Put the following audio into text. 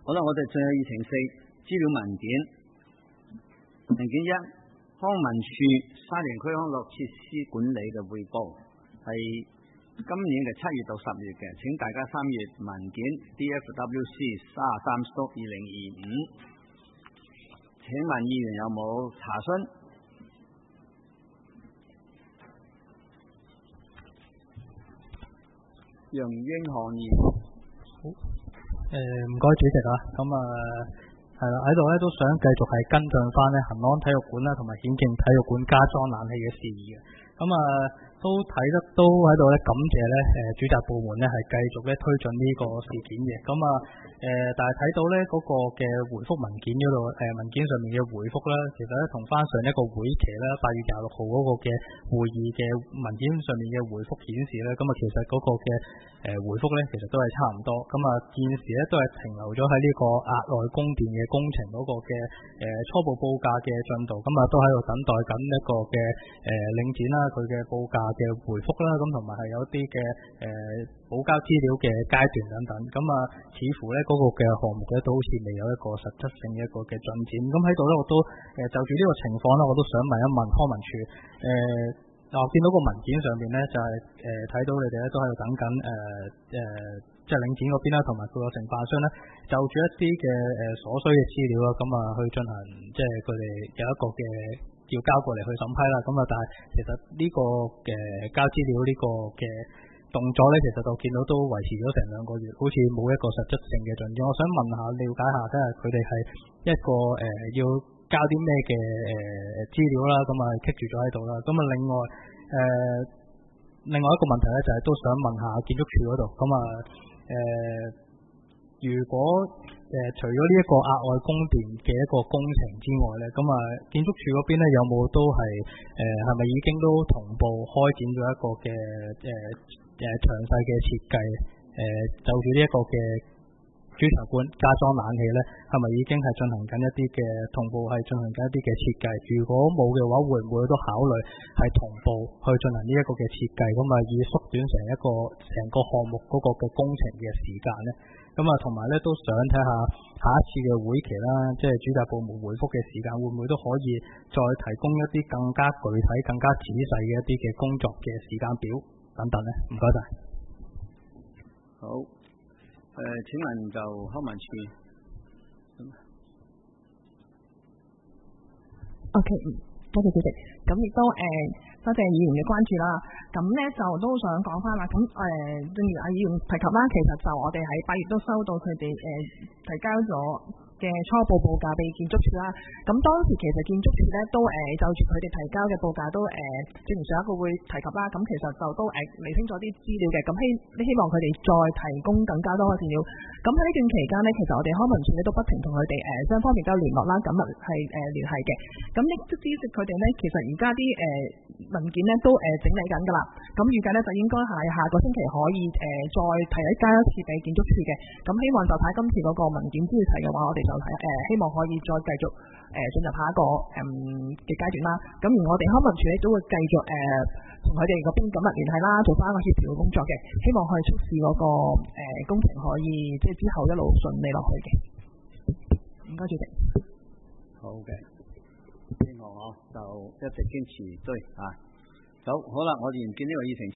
好啦，我哋進入議程4資料文件。文件1，康文署沙田區康樂設施管理嘅匯報，係今年嘅7月到10月嘅，請大家參閱文件 DFWC 33/2025。請問議員有冇查詢？楊英漢議員。 唔該主席啊，咁係啦，喺度咧都想繼續係跟進翻咧恒安體育館啦同埋顯徑體育館加裝冷氣嘅事宜嘅，咁都喺度咧感謝咧主責部門咧係繼續咧推進呢個事件嘅，咁但係睇到咧嗰個嘅回覆文件嗰度文件上面嘅回覆啦，其實咧同翻上一個會期啦8月26號嗰個嘅會議嘅文件上面嘅回覆顯示咧，咁其實嗰個嘅回覆咧其實都係差唔多，咁現時咧都係停留咗喺呢個額外供電嘅工程嗰個嘅初步報價嘅進度，咁都喺度等待緊一個嘅領展啦佢嘅報價嘅回覆啦，咁同埋係有啲嘅補交資料嘅階段等等，咁似乎咧嗰個嘅項目咧都好似未有一個實質性嘅一個嘅進展，咁喺度咧我都就住呢個情況咧，我都想問一問康文署我見到個文件上面咧就係睇到你哋咧都喺度等緊即係領展嗰邊啦，同埋佢個承辦商咧就住一啲嘅所需嘅資料啦，咁去進行即係佢哋有一個嘅要交過嚟去審批啦，咁但係其實呢個嘅交資料呢個嘅動作咧，其實就見到都維持咗成2個月，好似冇一個實質性嘅進展。我想問下，了解下睇下佢哋係一個要交啲咩嘅資料啦，咁棘住咗喺度啦。咁另外一個問題咧，就係都想問下建築署嗰度，咁如果除咗呢一個額外供電嘅一個工程之外咧，咁建築署嗰邊咧有冇都係咪已經都同步開展咗一個嘅詳細嘅設計？就住呢一個嘅主場館加裝冷氣咧，係咪已經係進行緊一啲嘅同步係進行緊一啲嘅設計？如果冇嘅話，會唔會都考慮係同步去進行呢一個嘅設計？咁以縮短成個項目嗰個嘅工程嘅時間咧？咁同埋咧都想睇下下一次嘅會期啦，即係主責部門回覆嘅時間，會唔會都可以再提供一啲更加具體、更加仔細嘅一啲嘅工作嘅時間表等等咧？唔該晒。 好，請問就康文署。 OK， 多謝主席。咁亦都多謝議員嘅關注啦。咁咧就都想講翻啦。咁正如議員提及啦，其實就我哋喺8月都收到佢哋提交咗嘅初步報價俾建築署啦。咁當時其實建築署咧都就住佢哋提交嘅報價都正如上一個會提及啦。咁其實就都釐清咗啲資料嘅。咁希望佢哋再提供更加多嘅資料。咁喺呢段期間呢，其實我哋康文署咧都不停同佢哋雙方面都有聯絡啦，咁係聯繫嘅。咁亦都知悉佢哋咧，其實而家啲文件咧都整理緊㗎啦。咁預計咧就應該係下個星期可以再交一次俾建築署嘅。咁希望就睇今次嗰個文件之齊嘅話，我哋就希望可以再繼續進入下一個嘅階段啦。咁而我哋康文署咧都會繼續同佢哋嗰邊緊密聯繫啦，做翻一個協調嘅工作嘅，希望可以促使嗰個工程可以即係之後一路順利落去嘅。唔該主席。 好嘅，希望我就一直堅持對好啦，我哋完結呢個議程